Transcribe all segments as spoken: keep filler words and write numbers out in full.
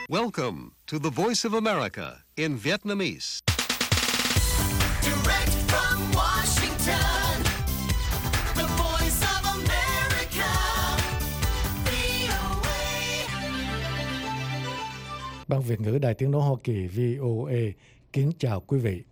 Welcome to the Voice of America in Vietnamese. Direct from Washington, the Voice of America, vê o a. Ban Việt ngữ Đài Tiếng nói Hoa Kỳ vê o a kính chào quý vị.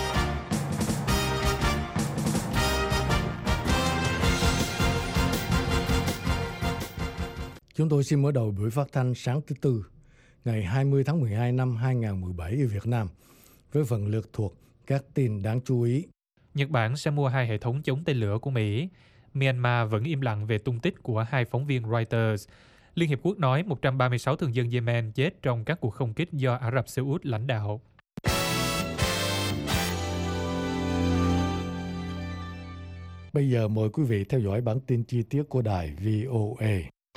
Chúng tôi xin mở đầu buổi phát thanh sáng thứ Tư, ngày hai mươi tháng mười hai năm hai nghìn không trăm mười bảy ở Việt Nam, với phần lược thuộc các tin đáng chú ý. Nhật Bản sẽ mua hai hệ thống chống tên lửa của Mỹ. Myanmar vẫn im lặng về tung tích của hai phóng viên Reuters. Liên Hiệp Quốc nói một trăm ba mươi sáu thường dân Yemen chết trong các cuộc không kích do Ả Rập Xê Út lãnh đạo. Bây giờ mời quý vị theo dõi bản tin chi tiết của đài vê o a.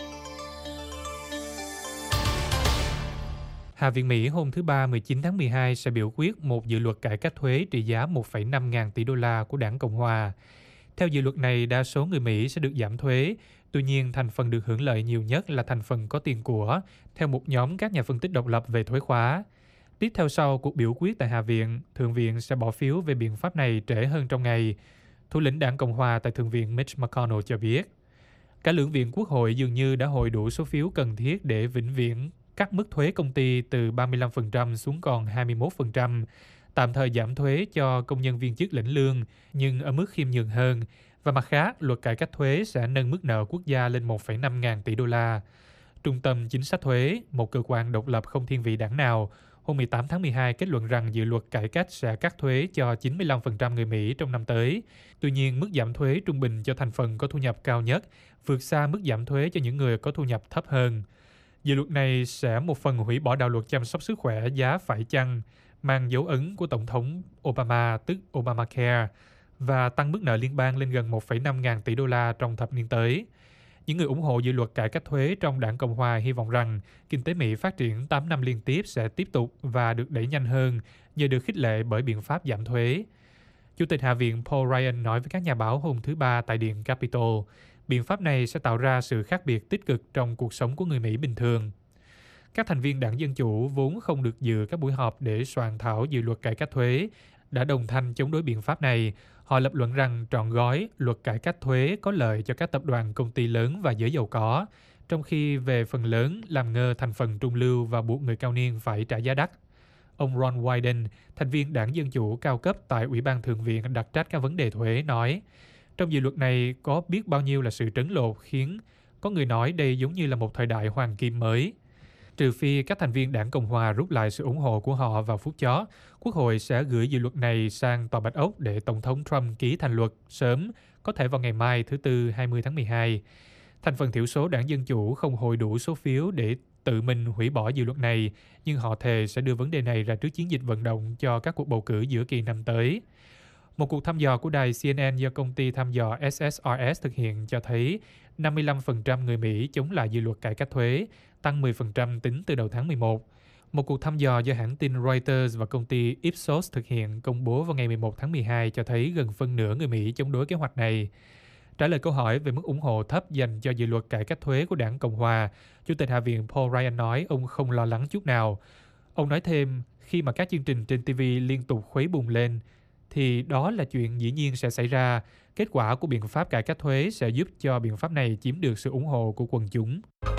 Hạ viện Mỹ hôm thứ Ba mười chín tháng mười hai sẽ biểu quyết một dự luật cải cách thuế trị giá một phẩy năm ngàn tỷ đô la của đảng Cộng Hòa. Theo dự luật này, đa số người Mỹ sẽ được giảm thuế. Tuy nhiên, thành phần được hưởng lợi nhiều nhất là thành phần có tiền của, theo một nhóm các nhà phân tích độc lập về thuế khóa. Tiếp theo sau cuộc biểu quyết tại Hạ viện, Thượng viện sẽ bỏ phiếu về biện pháp này trễ hơn trong ngày. Thủ lĩnh đảng Cộng Hòa tại Thượng viện Mitch McConnell cho biết. Cả lưỡng viện Quốc hội dường như đã hội đủ số phiếu cần thiết để vĩnh viễn cắt mức thuế công ty từ ba mươi lăm phần trăm xuống còn hai mươi mốt phần trăm, tạm thời giảm thuế cho công nhân viên chức lĩnh lương, nhưng ở mức khiêm nhường hơn. Và mặt khác, luật cải cách thuế sẽ nâng mức nợ quốc gia lên một phẩy năm ngàn tỷ đô la. Trung tâm Chính sách Thuế, một cơ quan độc lập không thiên vị đảng nào, hôm mười tám tháng mười hai kết luận rằng dự luật cải cách sẽ cắt thuế cho chín mươi lăm phần trăm người Mỹ trong năm tới. Tuy nhiên, mức giảm thuế trung bình cho thành phần có thu nhập cao nhất vượt xa mức giảm thuế cho những người có thu nhập thấp hơn. Dự luật này sẽ một phần hủy bỏ đạo luật chăm sóc sức khỏe giá phải chăng, mang dấu ấn của Tổng thống Obama, tức Obamacare, và tăng mức nợ liên bang lên gần một phẩy năm ngàn tỷ đô la trong thập niên tới. Những người ủng hộ dự luật cải cách thuế trong đảng Cộng Hòa hy vọng rằng kinh tế Mỹ phát triển tám năm liên tiếp sẽ tiếp tục và được đẩy nhanh hơn nhờ được khích lệ bởi biện pháp giảm thuế. Chủ tịch Hạ viện Paul Ryan nói với các nhà báo hôm thứ Ba tại Điện Capitol, biện pháp này sẽ tạo ra sự khác biệt tích cực trong cuộc sống của người Mỹ bình thường. Các thành viên đảng Dân Chủ vốn không được dự các buổi họp để soạn thảo dự luật cải cách thuế đã đồng thanh chống đối biện pháp này. Họ lập luận rằng trọn gói luật cải cách thuế có lợi cho các tập đoàn công ty lớn và giới giàu có, trong khi về phần lớn làm ngơ thành phần trung lưu và buộc người cao niên phải trả giá đắt. Ông Ron Wyden, thành viên đảng Dân Chủ cao cấp tại Ủy ban Thượng viện đặc trách các vấn đề thuế, nói, trong dự luật này có biết bao nhiêu là sự trấn lột khiến có người nói đây giống như là một thời đại hoàng kim mới. Trừ phi các thành viên đảng Cộng Hòa rút lại sự ủng hộ của họ vào phút chót, Quốc hội sẽ gửi dự luật này sang Tòa Bạch Ốc để Tổng thống Trump ký thành luật sớm, có thể vào ngày mai thứ Tư hai mươi tháng mười hai. Thành phần thiểu số đảng Dân Chủ không hội đủ số phiếu để tự mình hủy bỏ dự luật này, nhưng họ thề sẽ đưa vấn đề này ra trước chiến dịch vận động cho các cuộc bầu cử giữa kỳ năm tới. Một cuộc thăm dò của đài C N N do công ty thăm dò S S R S thực hiện cho thấy năm mươi lăm phần trăm người Mỹ chống lại dự luật cải cách thuế, tăng mười phần trăm tính từ đầu tháng mười một. Một cuộc thăm dò do hãng tin Reuters và công ty Ipsos thực hiện công bố vào ngày mười một tháng mười hai cho thấy gần phân nửa người Mỹ chống đối kế hoạch này. Trả lời câu hỏi về mức ủng hộ thấp dành cho dự luật cải cách thuế của đảng Cộng Hòa, Chủ tịch Hạ viện Paul Ryan nói ông không lo lắng chút nào. Ông nói thêm, khi mà các chương trình trên ti vi liên tục khuấy bùng lên, thì đó là chuyện dĩ nhiên sẽ xảy ra. Kết quả của biện pháp cải cách thuế sẽ giúp cho biện pháp này chiếm được sự ủng hộ của quần chúng.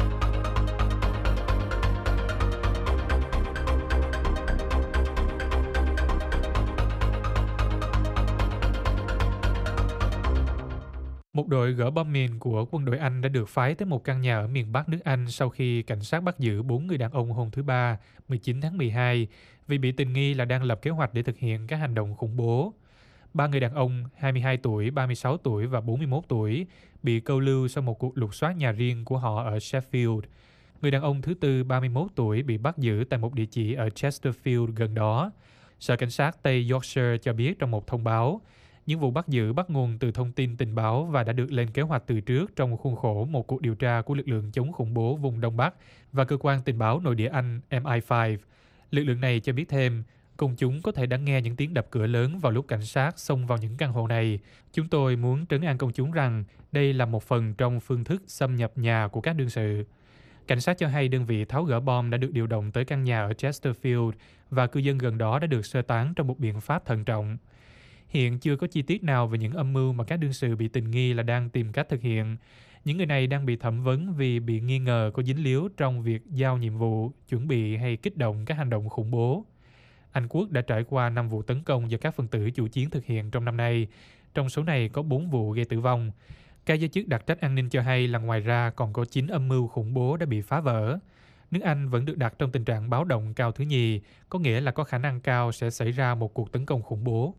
Một đội gỡ bom mìn của quân đội Anh đã được phái tới một căn nhà ở miền Bắc nước Anh sau khi cảnh sát bắt giữ bốn người đàn ông hôm thứ Ba, mười chín tháng mười hai, vì bị tình nghi là đang lập kế hoạch để thực hiện các hành động khủng bố. Ba người đàn ông, hai mươi hai tuổi, ba mươi sáu tuổi và bốn mươi mốt tuổi, bị câu lưu sau một cuộc lục soát nhà riêng của họ ở Sheffield. Người đàn ông thứ tư, ba mươi mốt tuổi, bị bắt giữ tại một địa chỉ ở Chesterfield gần đó. Sở Cảnh sát Tây Yorkshire cho biết trong một thông báo, những vụ bắt giữ bắt nguồn từ thông tin tình báo và đã được lên kế hoạch từ trước trong khuôn khổ một cuộc điều tra của lực lượng chống khủng bố vùng Đông Bắc và cơ quan tình báo nội địa Anh M I năm. Lực lượng này cho biết thêm, công chúng có thể đã nghe những tiếng đập cửa lớn vào lúc cảnh sát xông vào những căn hộ này. Chúng tôi muốn trấn an công chúng rằng đây là một phần trong phương thức xâm nhập nhà của các đương sự. Cảnh sát cho hay đơn vị tháo gỡ bom đã được điều động tới căn nhà ở Chesterfield và cư dân gần đó đã được sơ tán trong một biện pháp thận trọng. Hiện chưa có chi tiết nào về những âm mưu mà các đương sự bị tình nghi là đang tìm cách thực hiện. Những người này đang bị thẩm vấn vì bị nghi ngờ có dính líu trong việc giao nhiệm vụ, chuẩn bị hay kích động các hành động khủng bố. Anh Quốc đã trải qua năm vụ tấn công do các phần tử chủ chiến thực hiện trong năm nay. Trong số này có bốn vụ gây tử vong. Các giới chức đặc trách an ninh cho hay là ngoài ra còn có chín âm mưu khủng bố đã bị phá vỡ. Nước Anh vẫn được đặt trong tình trạng báo động cao thứ nhì, có nghĩa là có khả năng cao sẽ xảy ra một cuộc tấn công khủng bố.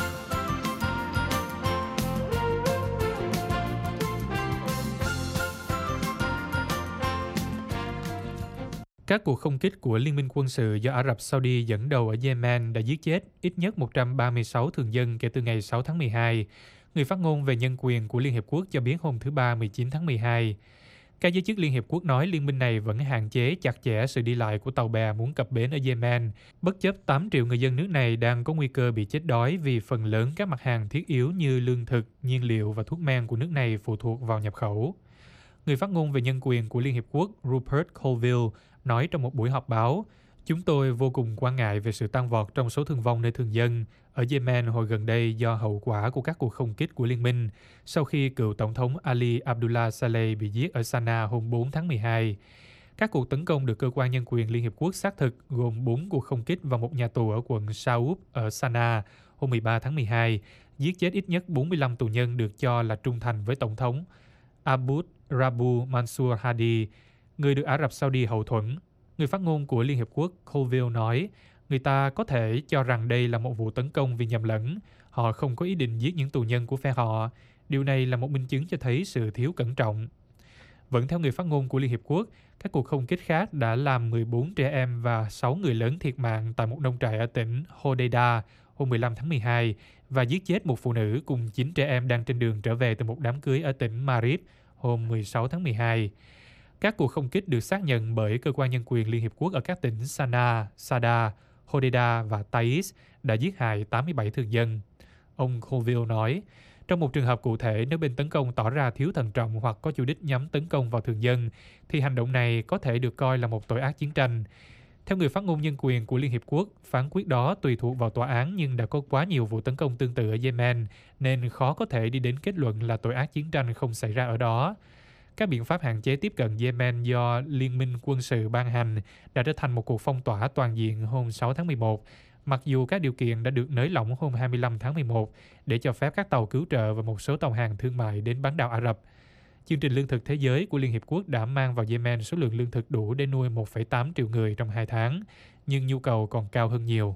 Các cuộc không kích của Liên minh quân sự do Ả Rập Saudi dẫn đầu ở Yemen đã giết chết ít nhất một trăm ba mươi sáu thường dân kể từ ngày sáu tháng mười hai. Người phát ngôn về nhân quyền của Liên Hiệp Quốc cho biết hôm thứ Ba mười chín tháng mười hai. Các giới chức Liên Hiệp Quốc nói liên minh này vẫn hạn chế chặt chẽ sự đi lại của tàu bè muốn cập bến ở Yemen, bất chấp tám triệu người dân nước này đang có nguy cơ bị chết đói vì phần lớn các mặt hàng thiết yếu như lương thực, nhiên liệu và thuốc men của nước này phụ thuộc vào nhập khẩu. Người phát ngôn về nhân quyền của Liên Hiệp Quốc Rupert Colville nói trong một buổi họp báo, chúng tôi vô cùng quan ngại về sự tăng vọt trong số thương vong nơi thường dân ở Yemen hồi gần đây do hậu quả của các cuộc không kích của liên minh sau khi cựu Tổng thống Ali Abdullah Saleh bị giết ở Sanaa hôm bốn tháng mười hai. Các cuộc tấn công được Cơ quan Nhân quyền Liên Hiệp Quốc xác thực gồm bốn cuộc không kích vào một nhà tù ở quận Saoub ở Sanaa hôm mười ba tháng mười hai, giết chết ít nhất bốn mươi lăm tù nhân được cho là trung thành với Tổng thống Abd Rabu Mansur Hadi, người được Ả Rập Saudi hậu thuẫn. Người phát ngôn của Liên Hiệp Quốc Colville nói, người ta có thể cho rằng đây là một vụ tấn công vì nhầm lẫn. Họ không có ý định giết những tù nhân của phe họ. Điều này là một minh chứng cho thấy sự thiếu cẩn trọng. Vẫn theo người phát ngôn của Liên Hiệp Quốc, các cuộc không kích khác đã làm mười bốn trẻ em và sáu người lớn thiệt mạng tại một nông trại ở tỉnh Hodeida hôm mười lăm tháng mười hai và giết chết một phụ nữ cùng chín trẻ em đang trên đường trở về từ một đám cưới ở tỉnh Marib hôm mười sáu tháng mười hai. Các cuộc không kích được xác nhận bởi Cơ quan Nhân quyền Liên Hiệp Quốc ở các tỉnh Sanaa, Sada, Hodeida và Taiz đã giết hại tám mươi bảy thường dân. Ông Colville nói, trong một trường hợp cụ thể, nếu bên tấn công tỏ ra thiếu thận trọng hoặc có chủ đích nhắm tấn công vào thường dân, thì hành động này có thể được coi là một tội ác chiến tranh. Theo người phát ngôn nhân quyền của Liên Hiệp Quốc, phán quyết đó tùy thuộc vào tòa án nhưng đã có quá nhiều vụ tấn công tương tự ở Yemen, nên khó có thể đi đến kết luận là tội ác chiến tranh không xảy ra ở đó. Các biện pháp hạn chế tiếp cận Yemen do Liên minh quân sự ban hành đã trở thành một cuộc phong tỏa toàn diện hôm sáu tháng mười một, mặc dù các điều kiện đã được nới lỏng hôm hai mươi lăm tháng mười một để cho phép các tàu cứu trợ và một số tàu hàng thương mại đến bán đảo Ả Rập. Chương trình Lương thực Thế giới của Liên Hiệp Quốc đã mang vào Yemen số lượng lương thực đủ để nuôi một phẩy tám triệu người trong hai tháng, nhưng nhu cầu còn cao hơn nhiều.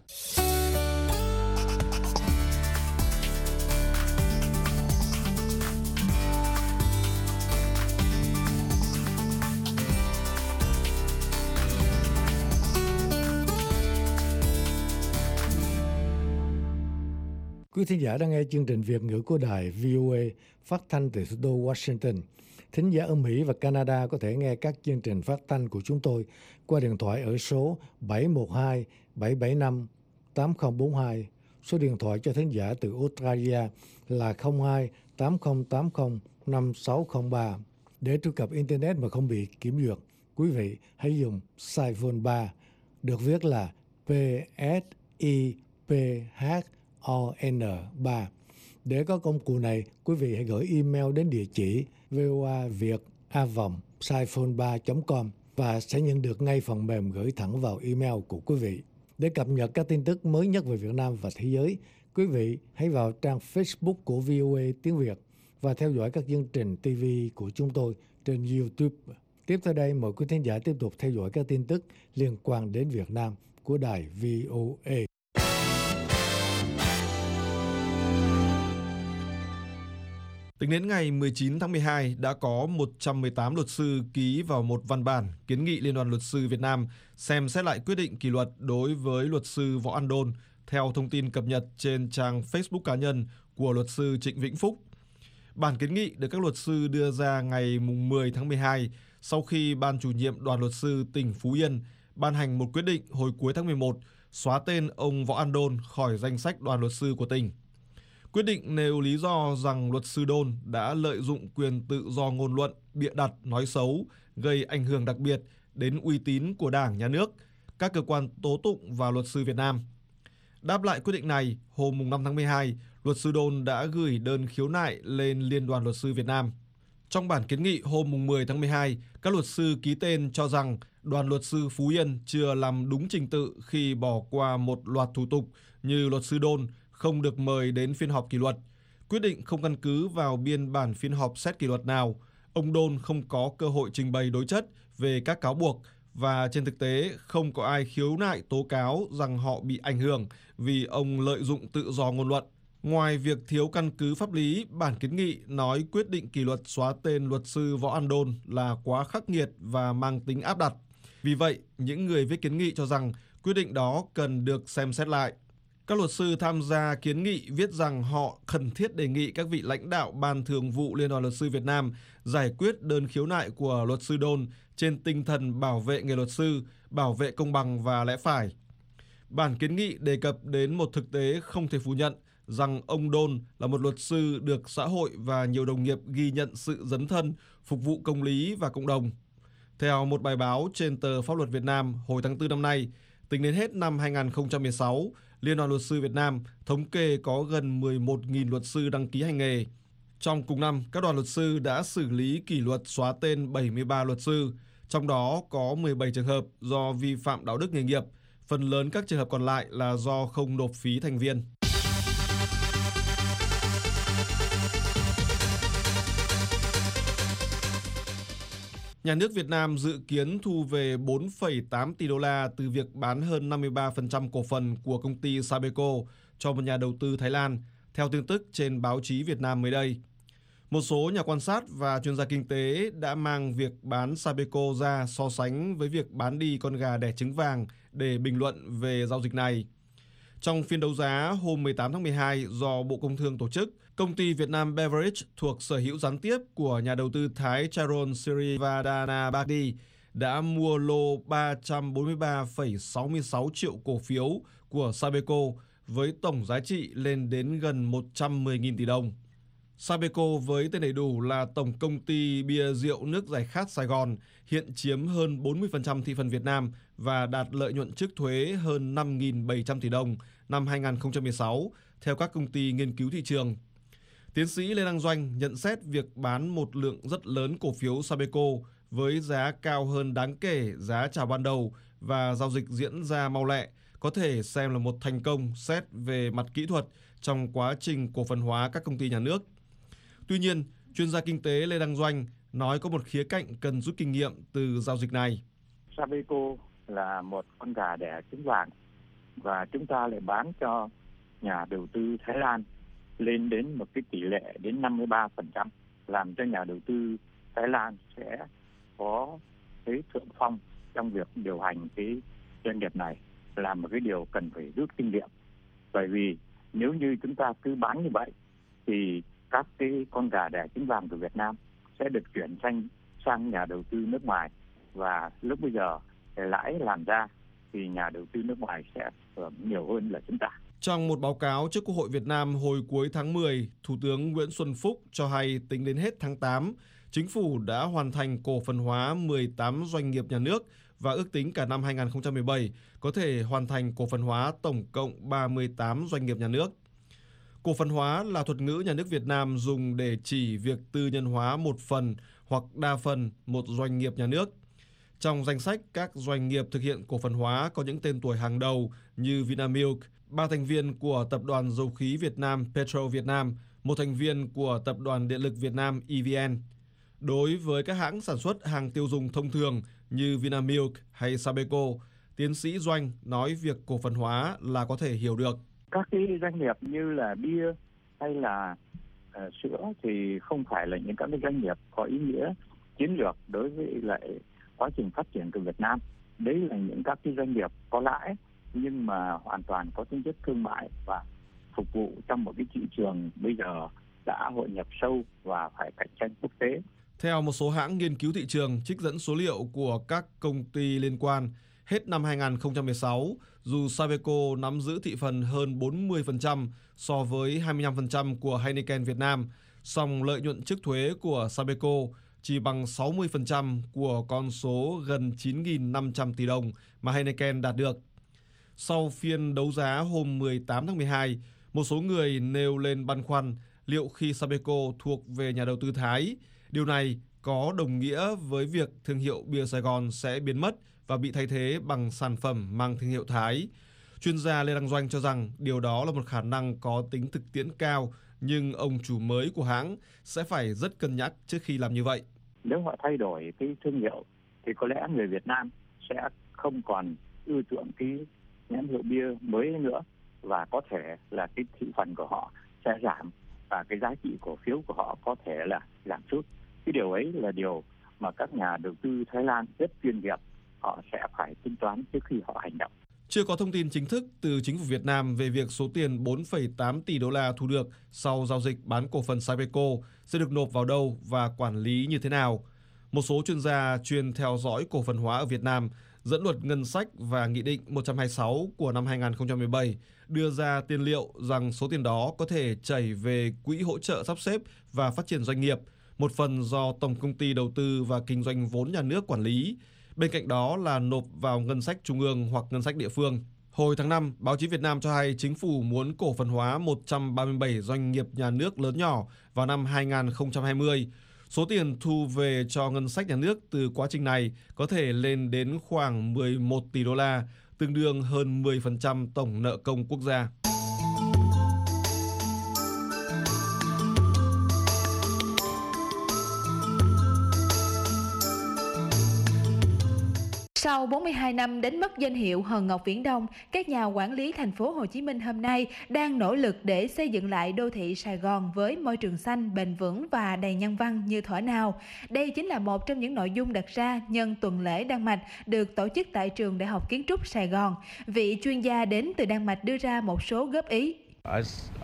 Quý thính giả đang nghe chương trình Việt ngữ của đài vê o a phát thanh từ thủ đô Washington. Thính giả ở Mỹ và Canada có thể nghe các chương trình phát thanh của chúng tôi qua điện thoại ở số bảy một hai bảy bảy năm tám không bốn hai. Số điện thoại cho thính giả từ Australia là không hai tám không tám không năm sáu không ba. Để truy cập Internet mà không bị kiểm duyệt, quý vị hãy dùng Siphone ba, được viết là P S I P H O N ba. Để có công cụ này, quý vị hãy gửi email đến địa chỉ voaviet a vòng siphone ba chấm com và sẽ nhận được ngay phần mềm gửi thẳng vào email của quý vị. Để cập nhật các tin tức mới nhất về Việt Nam và thế giới, quý vị hãy vào trang Facebook của vê o a tiếng Việt và theo dõi các chương trình ti vi của chúng tôi trên YouTube. Tiếp theo đây, mời quý thính giả tiếp tục theo dõi các tin tức liên quan đến Việt Nam của đài vê o a. Tính đến ngày mười chín tháng mười hai, đã có một trăm mười tám luật sư ký vào một văn bản kiến nghị Liên đoàn Luật sư Việt Nam xem xét lại quyết định kỷ luật đối với luật sư Võ An Đôn, theo thông tin cập nhật trên trang Facebook cá nhân của luật sư Trịnh Vĩnh Phúc. Bản kiến nghị được các luật sư đưa ra ngày mười tháng mười hai sau khi Ban chủ nhiệm Đoàn luật sư tỉnh Phú Yên ban hành một quyết định hồi cuối tháng mười một xóa tên ông Võ An Đôn khỏi danh sách đoàn luật sư của tỉnh. Quyết định nêu lý do rằng luật sư Đôn đã lợi dụng quyền tự do ngôn luận, bịa đặt, nói xấu, gây ảnh hưởng đặc biệt đến uy tín của Đảng, Nhà nước, các cơ quan tố tụng và luật sư Việt Nam. Đáp lại quyết định này, hôm năm tháng mười hai, luật sư Đôn đã gửi đơn khiếu nại lên Liên đoàn Luật sư Việt Nam. Trong bản kiến nghị hôm mười tháng mười hai, các luật sư ký tên cho rằng đoàn luật sư Phú Yên chưa làm đúng trình tự khi bỏ qua một loạt thủ tục như luật sư Đôn không được mời đến phiên họp kỷ luật, quyết định không căn cứ vào biên bản phiên họp xét kỷ luật nào, ông Đôn không có cơ hội trình bày đối chất về các cáo buộc và trên thực tế không có ai khiếu nại tố cáo rằng họ bị ảnh hưởng vì ông lợi dụng tự do ngôn luận. Ngoài việc thiếu căn cứ pháp lý, bản kiến nghị nói quyết định kỷ luật xóa tên luật sư Võ An Đôn là quá khắc nghiệt và mang tính áp đặt. Vì vậy, những người viết kiến nghị cho rằng quyết định đó cần được xem xét lại. Các luật sư tham gia kiến nghị viết rằng họ khẩn thiết đề nghị các vị lãnh đạo Ban Thường vụ Liên đoàn Luật sư Việt Nam giải quyết đơn khiếu nại của luật sư Đôn trên tinh thần bảo vệ nghề luật sư, bảo vệ công bằng và lẽ phải. Bản kiến nghị đề cập đến một thực tế không thể phủ nhận rằng ông Đôn là một luật sư được xã hội và nhiều đồng nghiệp ghi nhận sự dấn thân, phục vụ công lý và cộng đồng. Theo một bài báo trên tờ Pháp luật Việt Nam hồi tháng tư năm nay, tính đến hết năm hai nghìn không trăm mười sáu, Liên đoàn Luật sư Việt Nam thống kê có gần mười một nghìn luật sư đăng ký hành nghề. Trong cùng năm, các đoàn luật sư đã xử lý kỷ luật xóa tên bảy mươi ba luật sư, trong đó có mười bảy trường hợp do vi phạm đạo đức nghề nghiệp, phần lớn các trường hợp còn lại là do không nộp phí thành viên. Nhà nước Việt Nam dự kiến thu về bốn phẩy tám tỷ đô la từ việc bán hơn năm mươi ba phần trăm cổ phần của công ty Sabeco cho một nhà đầu tư Thái Lan, theo tin tức trên báo chí Việt Nam mới đây. Một số nhà quan sát và chuyên gia kinh tế đã mang việc bán Sabeco ra so sánh với việc bán đi con gà đẻ trứng vàng để bình luận về giao dịch này. Trong phiên đấu giá hôm mười tám tháng mười hai do Bộ Công Thương tổ chức, công ty Việt Nam Beverage thuộc sở hữu gián tiếp của nhà đầu tư Thái Charon Sirivadana đã mua lô ba trăm bốn mươi ba phẩy sáu mươi sáu triệu cổ phiếu của Sabeco với tổng giá trị lên đến gần một trăm mười nghìn tỷ đồng. Sabeco với tên đầy đủ là Tổng Công ty Bia Rượu Nước Giải Khát Sài Gòn hiện chiếm hơn bốn mươi phần trăm thị phần Việt Nam và đạt lợi nhuận trước thuế hơn năm nghìn bảy trăm tỷ đồng năm hai nghìn không trăm mười sáu, theo các công ty nghiên cứu thị trường. Tiến sĩ Lê Đăng Doanh nhận xét việc bán một lượng rất lớn cổ phiếu Sabeco với giá cao hơn đáng kể giá chào ban đầu và giao dịch diễn ra mau lẹ có thể xem là một thành công xét về mặt kỹ thuật trong quá trình cổ phần hóa các công ty nhà nước. Tuy nhiên, chuyên gia kinh tế Lê Đăng Doanh nói có một khía cạnh cần rút kinh nghiệm từ giao dịch này. Sabeco là một con gà đẻ trứng vàng và chúng ta lại bán cho nhà đầu tư Thái Lan lên đến một cái tỷ lệ đến năm mươi ba phần trăm, làm cho nhà đầu tư Thái Lan sẽ có cái thượng phong trong việc điều hành cái doanh nghiệp này, là một cái điều cần phải rút kinh nghiệm. Bởi vì nếu như chúng ta cứ bán như vậy thì các cái con gà đẻ trứng vàng của Việt Nam sẽ được chuyển sang sang nhà đầu tư nước ngoài, và lúc bây giờ cái lãi làm ra thì nhà đầu tư nước ngoài sẽ hưởng nhiều hơn là chúng ta. Trong một báo cáo trước Quốc hội Việt Nam hồi cuối tháng mười, Thủ tướng Nguyễn Xuân Phúc cho hay tính đến hết tháng tám, Chính phủ đã hoàn thành cổ phần hóa mười tám doanh nghiệp nhà nước và ước tính cả năm hai nghìn không trăm mười bảy có thể hoàn thành cổ phần hóa tổng cộng ba mươi tám doanh nghiệp nhà nước. Cổ phần hóa là thuật ngữ nhà nước Việt Nam dùng để chỉ việc tư nhân hóa một phần hoặc đa phần một doanh nghiệp nhà nước. Trong danh sách các doanh nghiệp thực hiện cổ phần hóa có những tên tuổi hàng đầu như Vinamilk, ba thành viên của Tập đoàn Dầu khí Việt Nam Petro Việt Nam, một thành viên của Tập đoàn Điện lực Việt Nam E V N. Đối với các hãng sản xuất hàng tiêu dùng thông thường như Vinamilk hay Sabeco, tiến sĩ Doanh nói việc cổ phần hóa là có thể hiểu được. Các cái doanh nghiệp như là bia hay là uh, sữa thì không phải là những các cái doanh nghiệp có ý nghĩa chiến lược đối với lại quá trình phát triển của Việt Nam. Đấy là những các cái doanh nghiệp có lãi nhưng mà hoàn toàn có tính chất thương mại và phục vụ trong một cái thị trường bây giờ đã hội nhập sâu và phải cạnh tranh quốc tế. Theo một số hãng nghiên cứu thị trường trích dẫn số liệu của các công ty liên quan, hết năm hai nghìn không trăm mười sáu, dù Sabeco nắm giữ thị phần hơn bốn mươi phần trăm so với hai mươi lăm phần trăm của Heineken Việt Nam, song lợi nhuận trước thuế của Sabeco chỉ bằng sáu mươi phần trăm của con số gần chín nghìn năm trăm tỷ đồng mà Heineken đạt được. Sau phiên đấu giá hôm mười tám tháng mười hai, một số người nêu lên băn khoăn liệu khi Sabeco thuộc về nhà đầu tư Thái, điều này có đồng nghĩa với việc thương hiệu bia Sài Gòn sẽ biến mất và bị thay thế bằng sản phẩm mang thương hiệu Thái. Chuyên gia Lê Đăng Doanh cho rằng điều đó là một khả năng có tính thực tiễn cao, nhưng ông chủ mới của hãng sẽ phải rất cân nhắc trước khi làm như vậy. Nếu họ thay đổi cái thương hiệu thì có lẽ người Việt Nam sẽ không còn ưa chuộng cái nhãn hiệu bia mới nữa, và có thể là cái thị phần của họ sẽ giảm và cái giá trị cổ phiếu của họ có thể là giảm sút. Cái điều ấy là điều mà các nhà đầu tư Thái Lan rất chuyên nghiệp, họ sẽ phải tính toán trước khi họ hành động. Chưa có thông tin chính thức từ chính phủ Việt Nam về việc số tiền bốn phẩy tám tỷ đô la thu được sau giao dịch bán cổ phần Sabeco sẽ được nộp vào đâu và quản lý như thế nào. Một số chuyên gia chuyên theo dõi cổ phần hóa ở Việt Nam dẫn luật ngân sách và Nghị định một trăm hai mươi sáu của năm hai nghìn không trăm mười bảy đưa ra tiên liệu rằng số tiền đó có thể chảy về quỹ hỗ trợ sắp xếp và phát triển doanh nghiệp, một phần do Tổng công ty Đầu tư và Kinh doanh vốn nhà nước quản lý. Bên cạnh đó là nộp vào ngân sách trung ương hoặc ngân sách địa phương. Hồi tháng năm, báo chí Việt Nam cho hay chính phủ muốn cổ phần hóa một trăm ba mươi bảy doanh nghiệp nhà nước lớn nhỏ vào năm hai nghìn không trăm hai mươi. Số tiền thu về cho ngân sách nhà nước từ quá trình này có thể lên đến khoảng mười một tỷ đô la, tương đương hơn mười phần trăm tổng nợ công quốc gia. Sau bốn mươi hai năm đánh mất danh hiệu Hòn Ngọc Viễn Đông, các nhà quản lý thành phố Hồ Chí Minh hôm nay đang nỗ lực để xây dựng lại đô thị Sài Gòn với môi trường xanh, bền vững và đầy nhân văn như thuở nào. Đây chính là một trong những nội dung đặt ra nhân tuần lễ Đan Mạch được tổ chức tại Trường Đại học Kiến trúc Sài Gòn. Vị chuyên gia đến từ Đan Mạch đưa ra một số góp ý. I,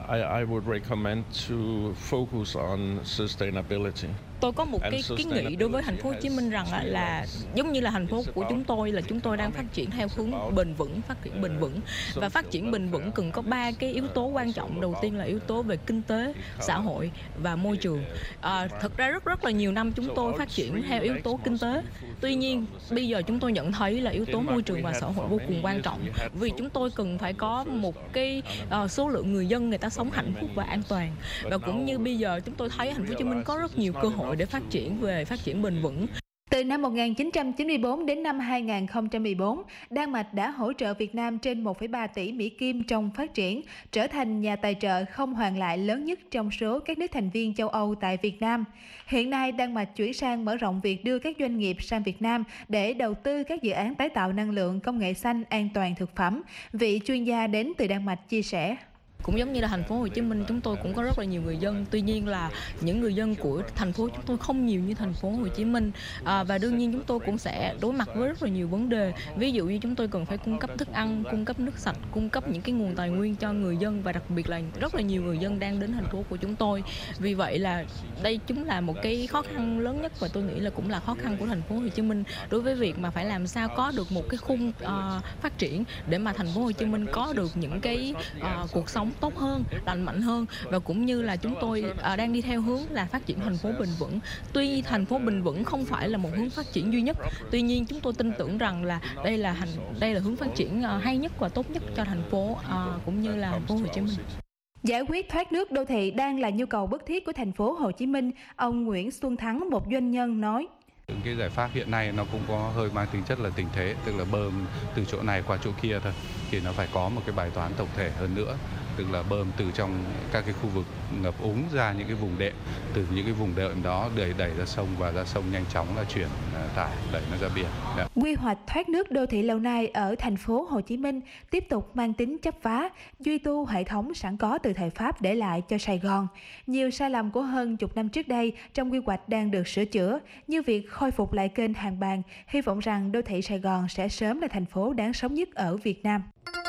I would recommend to focus on sustainability. Tôi có một cái kiến nghị đối với thành phố Hồ Chí Minh rằng là giống như là thành phố của chúng tôi là chúng tôi đang phát triển theo hướng bền vững, phát triển bền vững và phát triển bền vững cần có ba cái yếu tố quan trọng. Đầu tiên là yếu tố về kinh tế, xã hội và môi trường. À, thực ra rất rất là nhiều năm chúng tôi phát triển theo yếu tố kinh tế. Tuy nhiên bây giờ chúng tôi nhận thấy là yếu tố môi trường và xã hội vô cùng quan trọng, vì chúng tôi cần phải có một cái uh, số lượng người dân người ta sống hạnh phúc và an toàn. Và cũng như bây giờ chúng tôi thấy thành phố Hồ Chí Minh có rất nhiều cơ hội để phát triển về phát triển bền vững. Từ năm một nghìn chín trăm chín mươi tư đến năm hai nghìn không trăm mười bốn, Đan Mạch đã hỗ trợ Việt Nam trên một phẩy ba tỷ Mỹ Kim trong phát triển, trở thành nhà tài trợ không hoàn lại lớn nhất trong số các nước thành viên châu Âu tại Việt Nam. Hiện nay, Đan Mạch chuyển sang mở rộng việc đưa các doanh nghiệp sang Việt Nam để đầu tư các dự án tái tạo năng lượng, công nghệ xanh, an toàn thực phẩm. Vị chuyên gia đến từ Đan Mạch chia sẻ. Cũng giống như là thành phố Hồ Chí Minh, chúng tôi cũng có rất là nhiều người dân. Tuy nhiên là những người dân của thành phố chúng tôi không nhiều như thành phố Hồ Chí Minh. À, và đương nhiên chúng tôi cũng sẽ đối mặt với rất là nhiều vấn đề. Ví dụ như chúng tôi cần phải cung cấp thức ăn, cung cấp nước sạch, cung cấp những cái nguồn tài nguyên cho người dân, và đặc biệt là rất là nhiều người dân đang đến thành phố của chúng tôi. Vì vậy là đây chúng là một cái khó khăn lớn nhất, và tôi nghĩ là cũng là khó khăn của thành phố Hồ Chí Minh đối với việc mà phải làm sao có được một cái khung uh, phát triển để mà thành phố Hồ Chí Minh có được những cái uh, cuộc sống tốt hơn, lành mạnh hơn, và cũng như là chúng tôi uh, đang đi theo hướng là phát triển thành phố bền vững. Tuy thành phố bền vững không phải là một hướng phát triển duy nhất, tuy nhiên chúng tôi tin tưởng rằng là đây là hành đây là hướng phát triển uh, hay nhất và tốt nhất cho thành phố uh, cũng như là thành phố Hồ Chí Minh. Giải quyết thoát nước đô thị đang là nhu cầu bức thiết của thành phố Hồ Chí Minh. Ông Nguyễn Xuân Thắng, một doanh nhân nói: cái giải pháp hiện nay nó cũng có hơi mang tính chất là tình thế, tức là bơm từ chỗ này qua chỗ kia thôi, thì nó phải có một cái bài toán tổng thể hơn nữa, tức là bơm từ trong các cái khu vực ngập úng ra những cái vùng đệm, từ những cái vùng đệm đó đẩy đẩy ra sông, và ra sông nhanh chóng là chuyển tải đẩy nó ra biển. Đó. Quy hoạch thoát nước đô thị lâu nay ở thành phố Hồ Chí Minh tiếp tục mang tính chấp phá, duy tu hệ thống sẵn có từ thời Pháp để lại cho Sài Gòn. Nhiều sai lầm của hơn chục năm trước đây trong quy hoạch đang được sửa chữa, như việc khôi phục lại kênh Hàng Bàng. Hy vọng rằng đô thị Sài Gòn sẽ sớm là thành phố đáng sống nhất ở Việt Nam.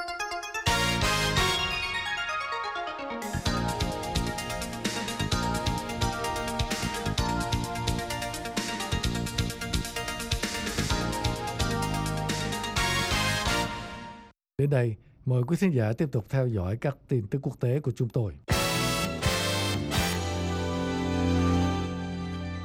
Đến đây, mời quý khán giả tiếp tục theo dõi các tin tức quốc tế của chúng tôi.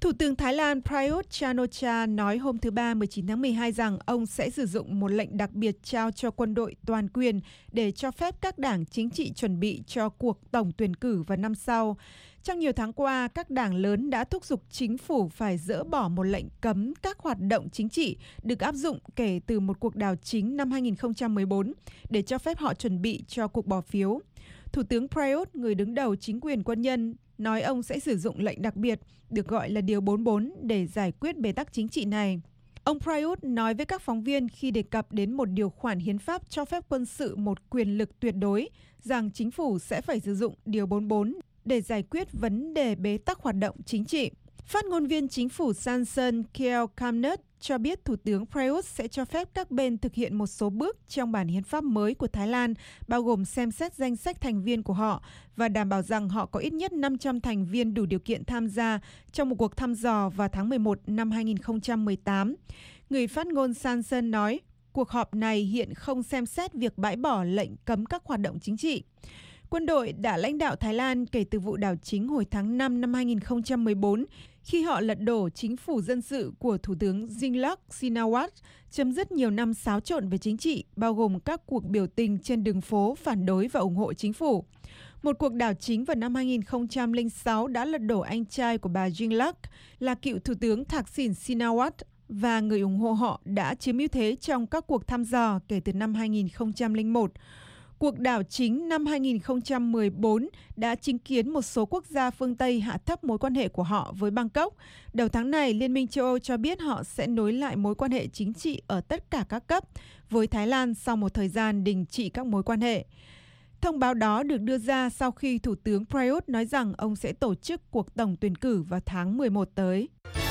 Thủ tướng Thái Lan Prayut Chan-o-cha nói hôm thứ Ba mười chín tháng mười hai rằng ông sẽ sử dụng một lệnh đặc biệt trao cho quân đội toàn quyền để cho phép các đảng chính trị chuẩn bị cho cuộc tổng tuyển cử vào năm sau. Trong nhiều tháng qua, các đảng lớn đã thúc giục chính phủ phải dỡ bỏ một lệnh cấm các hoạt động chính trị được áp dụng kể từ một cuộc đảo chính năm hai nghìn không trăm mười bốn để cho phép họ chuẩn bị cho cuộc bỏ phiếu. Thủ tướng Prayut, người đứng đầu chính quyền quân nhân, nói ông sẽ sử dụng lệnh đặc biệt, được gọi là Điều bốn mươi bốn, để giải quyết bế tắc chính trị này. Ông Prayut nói với các phóng viên khi đề cập đến một điều khoản hiến pháp cho phép quân sự một quyền lực tuyệt đối, rằng chính phủ sẽ phải sử dụng Điều bốn mươi bốn để giải quyết vấn đề bế tắc hoạt động chính trị. Phát ngôn viên chính phủ Samson Kheokamnut cho biết Thủ tướng Prayut sẽ cho phép các bên thực hiện một số bước trong bản hiến pháp mới của Thái Lan, bao gồm xem xét danh sách thành viên của họ và đảm bảo rằng họ có ít nhất năm trăm thành viên đủ điều kiện tham gia trong một cuộc thăm dò vào tháng mười một năm hai nghìn không trăm mười tám. Người phát ngôn Samson nói, cuộc họp này hiện không xem xét việc bãi bỏ lệnh cấm các hoạt động chính trị. Quân đội đã lãnh đạo Thái Lan kể từ vụ đảo chính hồi tháng năm năm hai nghìn không trăm mười bốn, khi họ lật đổ chính phủ dân sự của Thủ tướng Yingluck Shinawatra, chấm dứt nhiều năm xáo trộn về chính trị, bao gồm các cuộc biểu tình trên đường phố phản đối và ủng hộ chính phủ. Một cuộc đảo chính vào năm hai nghìn không trăm lẻ sáu đã lật đổ anh trai của bà Yingluck là cựu Thủ tướng Thaksin Shinawatra, và người ủng hộ họ đã chiếm ưu thế trong các cuộc thăm dò kể từ năm hai nghìn không trăm lẻ một. Cuộc đảo chính năm hai nghìn không trăm mười bốn đã chứng kiến một số quốc gia phương Tây hạ thấp mối quan hệ của họ với Bangkok. Đầu tháng này, Liên minh châu Âu cho biết họ sẽ nối lại mối quan hệ chính trị ở tất cả các cấp với Thái Lan sau một thời gian đình chỉ các mối quan hệ. Thông báo đó được đưa ra sau khi Thủ tướng Prayut nói rằng ông sẽ tổ chức cuộc tổng tuyển cử vào tháng mười một tới.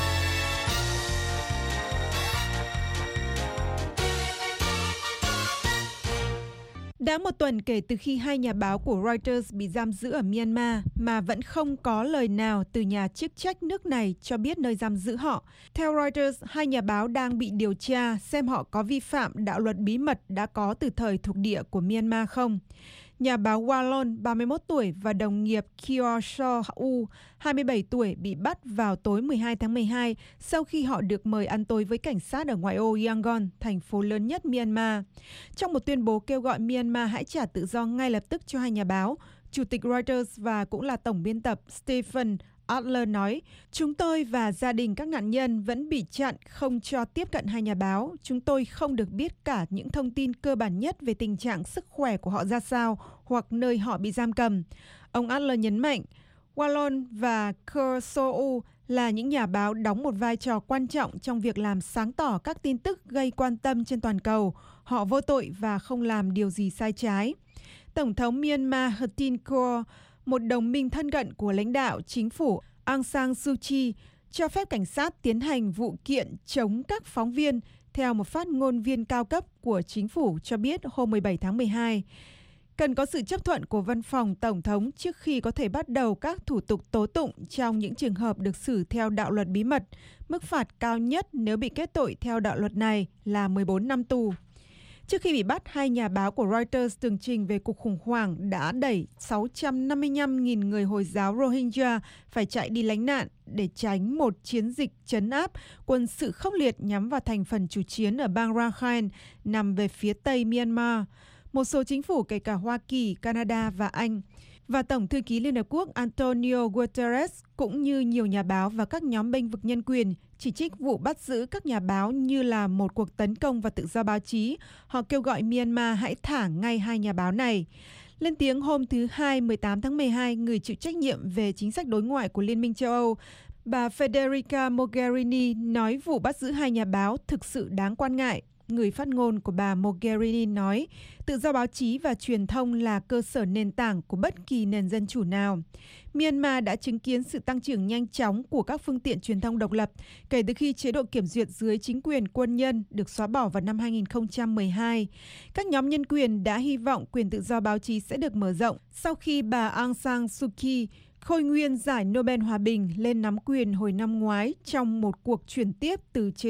Đã một tuần kể từ khi hai nhà báo của Reuters bị giam giữ ở Myanmar mà vẫn không có lời nào từ nhà chức trách nước này cho biết nơi giam giữ họ. Theo Reuters, hai nhà báo đang bị điều tra xem họ có vi phạm đạo luật bí mật đã có từ thời thuộc địa của Myanmar không. Nhà báo Wallon, ba mươi mốt tuổi, và đồng nghiệp Kyo So-u, hai mươi bảy tuổi, bị bắt vào tối mười hai tháng mười hai sau khi họ được mời ăn tối với cảnh sát ở ngoại ô Yangon, thành phố lớn nhất Myanmar. Trong một tuyên bố kêu gọi Myanmar hãy trả tự do ngay lập tức cho hai nhà báo, Chủ tịch Reuters và cũng là tổng biên tập Stephen Adler nói, chúng tôi và gia đình các nạn nhân vẫn bị chặn không cho tiếp cận hai nhà báo. Chúng tôi không được biết cả những thông tin cơ bản nhất về tình trạng sức khỏe của họ ra sao hoặc nơi họ bị giam cầm. Ông Adler nhấn mạnh, Wallon và Kyo So-u là những nhà báo đóng một vai trò quan trọng trong việc làm sáng tỏ các tin tức gây quan tâm trên toàn cầu. Họ vô tội và không làm điều gì sai trái. Tổng thống Myanmar Htin Kyaw, một đồng minh thân cận của lãnh đạo chính phủ Aung San Suu Kyi, cho phép cảnh sát tiến hành vụ kiện chống các phóng viên, theo một phát ngôn viên cao cấp của chính phủ cho biết hôm mười bảy tháng mười hai. Cần có sự chấp thuận của văn phòng Tổng thống trước khi có thể bắt đầu các thủ tục tố tụng trong những trường hợp được xử theo đạo luật bí mật. Mức phạt cao nhất nếu bị kết tội theo đạo luật này là mười bốn năm tù. Trước khi bị bắt, hai nhà báo của Reuters tường trình về cuộc khủng hoảng đã đẩy sáu trăm năm mươi lăm nghìn người Hồi giáo Rohingya phải chạy đi lánh nạn để tránh một chiến dịch trấn áp quân sự khốc liệt nhắm vào thành phần chủ chiến ở bang Rakhine nằm về phía tây Myanmar. Một số chính phủ kể cả Hoa Kỳ, Canada và Anh và Tổng thư ký Liên Hợp Quốc Antonio Guterres cũng như nhiều nhà báo và các nhóm bênh vực nhân quyền chỉ trích vụ bắt giữ các nhà báo như là một cuộc tấn công vào tự do báo chí. Họ kêu gọi Myanmar hãy thả ngay hai nhà báo này. Lên tiếng hôm thứ Hai, mười tám tháng mười hai, người chịu trách nhiệm về chính sách đối ngoại của Liên minh châu Âu, bà Federica Mogherini nói vụ bắt giữ hai nhà báo thực sự đáng quan ngại. Người phát ngôn của bà Mogherini nói, tự do báo chí và truyền thông là cơ sở nền tảng của bất kỳ nền dân chủ nào. Myanmar đã chứng kiến sự tăng trưởng nhanh chóng của các phương tiện truyền thông độc lập kể từ khi chế độ kiểm duyệt dưới chính quyền quân nhân được xóa bỏ vào năm hai nghìn không trăm mười hai. Các nhóm nhân quyền đã hy vọng quyền tự do báo chí sẽ được mở rộng sau khi bà Aung San Suu Kyi, khôi nguyên giải Nobel Hòa bình, lên nắm quyền hồi năm ngoái trong một cuộc chuyển tiếp từ chế độ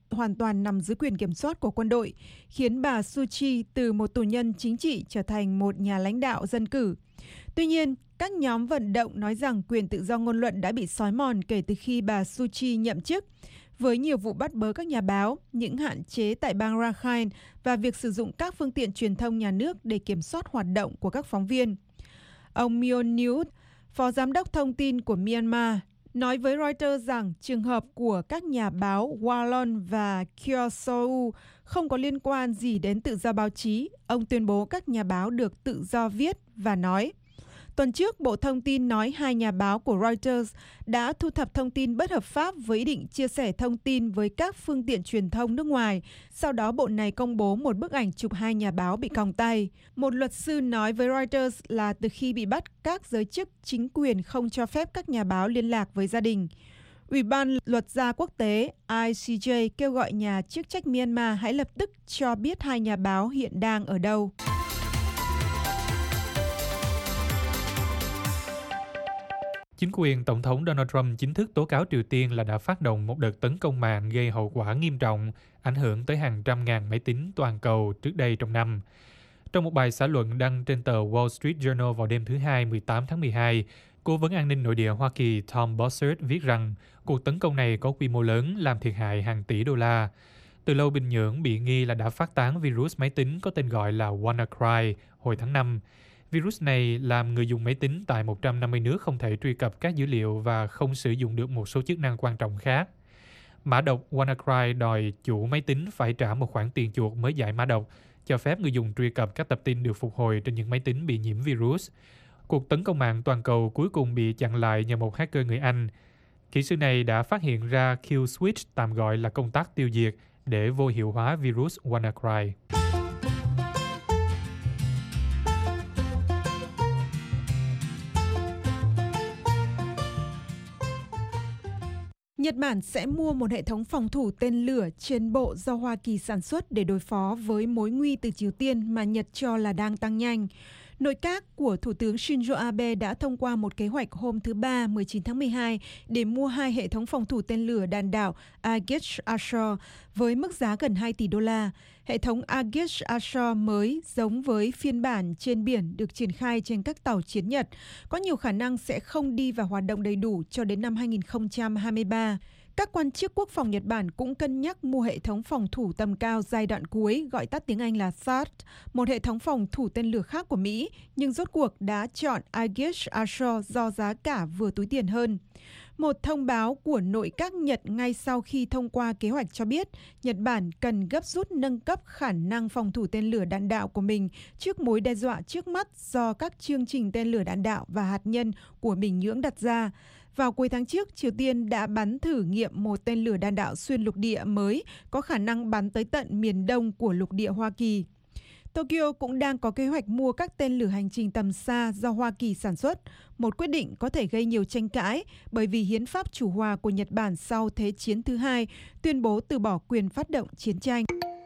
hoàn toàn nằm dưới quyền kiểm soát của quân đội, khiến bà Suu Kyi từ một tù nhân chính trị trở thành một nhà lãnh đạo dân cử. Tuy nhiên, các nhóm vận động nói rằng quyền tự do ngôn luận đã bị xói mòn kể từ khi bà Suu Kyi nhậm chức, với nhiều vụ bắt bớ các nhà báo, những hạn chế tại bang Rakhine và việc sử dụng các phương tiện truyền thông nhà nước để kiểm soát hoạt động của các phóng viên. Ông Myon News, phó giám đốc thông tin của Myanmar, nói với Reuters rằng trường hợp của các nhà báo Wallon và Kyaw Soe không có liên quan gì đến tự do báo chí. Ông tuyên bố các nhà báo được tự do viết và nói. Tuần trước, Bộ Thông tin nói hai nhà báo của Reuters đã thu thập thông tin bất hợp pháp với ý định chia sẻ thông tin với các phương tiện truyền thông nước ngoài. Sau đó, bộ này công bố một bức ảnh chụp hai nhà báo bị còng tay. Một luật sư nói với Reuters là từ khi bị bắt, các giới chức chính quyền không cho phép các nhà báo liên lạc với gia đình. Ủy ban luật gia quốc tế I C J kêu gọi nhà chức trách Myanmar hãy lập tức cho biết hai nhà báo hiện đang ở đâu. Chính quyền Tổng thống Donald Trump chính thức tố cáo Triều Tiên là đã phát động một đợt tấn công mạng gây hậu quả nghiêm trọng, ảnh hưởng tới hàng trăm ngàn máy tính toàn cầu trước đây trong năm. Trong một bài xã luận đăng trên tờ Wall Street Journal vào đêm thứ Hai mười tám tháng mười hai, Cố vấn an ninh nội địa Hoa Kỳ Tom Bossert viết rằng cuộc tấn công này có quy mô lớn, làm thiệt hại hàng tỷ đô la. Từ lâu Bình Nhưỡng bị nghi là đã phát tán virus máy tính có tên gọi là WannaCry hồi tháng năm. Virus này làm người dùng máy tính tại một trăm năm mươi nước không thể truy cập các dữ liệu và không sử dụng được một số chức năng quan trọng khác. Mã độc WannaCry đòi chủ máy tính phải trả một khoản tiền chuộc mới giải mã độc, cho phép người dùng truy cập các tập tin được phục hồi trên những máy tính bị nhiễm virus. Cuộc tấn công mạng toàn cầu cuối cùng bị chặn lại nhờ một hacker người Anh. Kỹ sư này đã phát hiện ra kill switch, tạm gọi là công tắc tiêu diệt, để vô hiệu hóa virus WannaCry. Nhật Bản sẽ mua một hệ thống phòng thủ tên lửa trên bộ do Hoa Kỳ sản xuất để đối phó với mối nguy từ Triều Tiên mà Nhật cho là đang tăng nhanh. Nội các của Thủ tướng Shinzo Abe đã thông qua một kế hoạch hôm thứ Ba mười chín tháng mười hai để mua hai hệ thống phòng thủ tên lửa đạn đạo Aegis Ashore với mức giá gần hai tỷ đô la. Hệ thống Aegis Ashore mới giống với phiên bản trên biển được triển khai trên các tàu chiến Nhật, có nhiều khả năng sẽ không đi vào hoạt động đầy đủ cho đến năm hai nghìn không trăm hai mươi ba. Các quan chức quốc phòng Nhật Bản cũng cân nhắc mua hệ thống phòng thủ tầm cao giai đoạn cuối, gọi tắt tiếng Anh là T H A A D, một hệ thống phòng thủ tên lửa khác của Mỹ, nhưng rốt cuộc đã chọn Aegis Ashore do giá cả vừa túi tiền hơn. Một thông báo của nội các Nhật ngay sau khi thông qua kế hoạch cho biết Nhật Bản cần gấp rút nâng cấp khả năng phòng thủ tên lửa đạn đạo của mình trước mối đe dọa trước mắt do các chương trình tên lửa đạn đạo và hạt nhân của Bình Nhưỡng đặt ra. Vào cuối tháng trước, Triều Tiên đã bắn thử nghiệm một tên lửa đạn đạo xuyên lục địa mới có khả năng bắn tới tận miền đông của lục địa Hoa Kỳ. Tokyo cũng đang có kế hoạch mua các tên lửa hành trình tầm xa do Hoa Kỳ sản xuất, một quyết định có thể gây nhiều tranh cãi bởi vì hiến pháp chủ hòa của Nhật Bản sau Thế chiến thứ hai tuyên bố từ bỏ quyền phát động chiến tranh.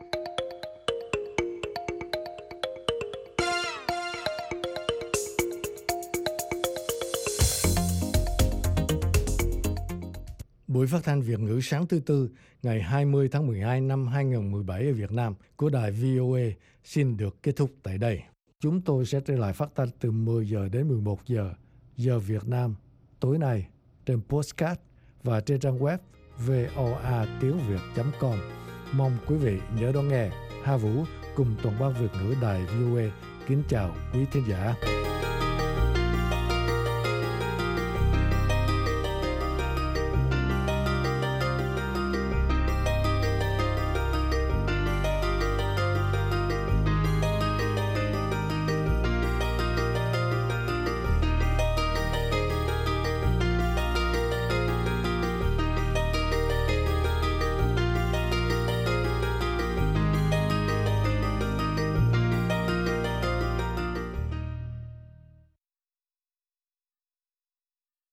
Buổi phát thanh Việt ngữ sáng thứ Tư, ngày hai mươi tháng mười hai năm hai nghìn không trăm mười bảy ở Việt Nam của đài vê o a xin được kết thúc tại đây. Chúng tôi sẽ trở lại phát thanh từ mười giờ đến mười một giờ, giờ Việt Nam, tối nay trên podcast và trên trang web voa tiếng việt chấm com. Mong quý vị nhớ đón nghe. Hà Vũ cùng toàn ban Việt ngữ đài vê o a kính chào quý thính giả.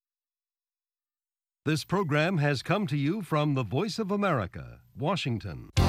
This program has come to you from the Voice of America, Washington.